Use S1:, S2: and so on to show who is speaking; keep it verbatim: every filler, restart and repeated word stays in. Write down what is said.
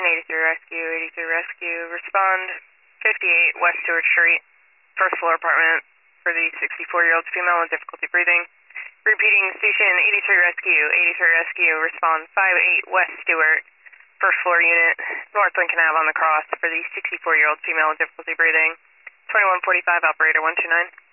S1: eighty-three Rescue, eighty-three Rescue, respond fifty-eight West Stewart Street, first floor apartment for the sixty-four-year-old female with difficulty breathing. Repeating, station eighty-three Rescue, eighty-three Rescue, respond five eight West Stewart, first floor unit, North Lincoln Ave on the cross for the sixty-four-year-old female with difficulty breathing. twenty-one forty-five, operator one two nine.